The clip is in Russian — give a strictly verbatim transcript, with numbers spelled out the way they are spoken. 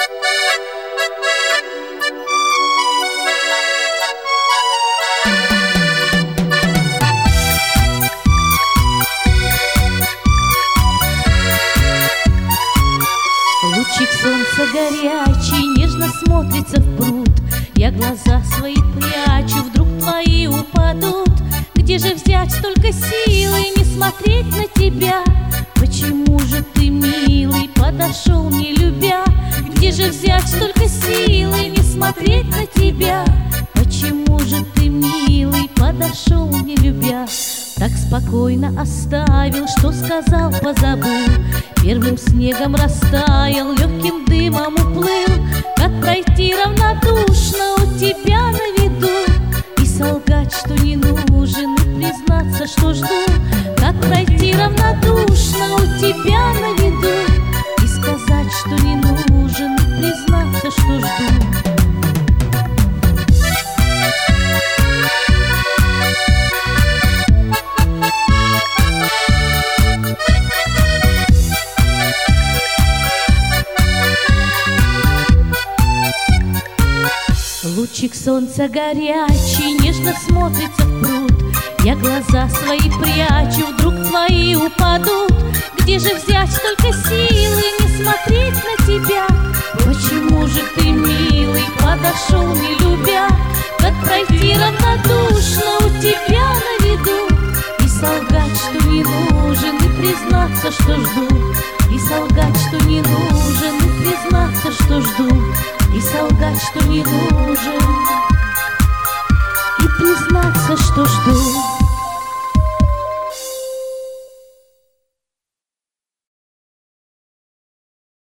Лучик солнца горячий нежно смотрится в пруд. Я глаза свои прячу, вдруг твои упадут. Где же взять столько силы не смотреть на тебя? Почему же ты, милый, подошел не любя? Где же взять столько силы не смотреть на тебя? Почему же ты, милый, подошел не любя? Так спокойно оставил, что сказал, позабыл. Первым снегом растаял, легким дымом уплыл. Как пройти равнодушно у тебя на виду и солгать, что не нужен, и признаться, что жду. Как пройти равнодушно у тебя на виду и сказать, что не нужен, и признаться, что жду. Лучик солнца горячий нежно смотрится в пруд. Я глаза свои прячу, вдруг твои упадут. Где же взять столько силы не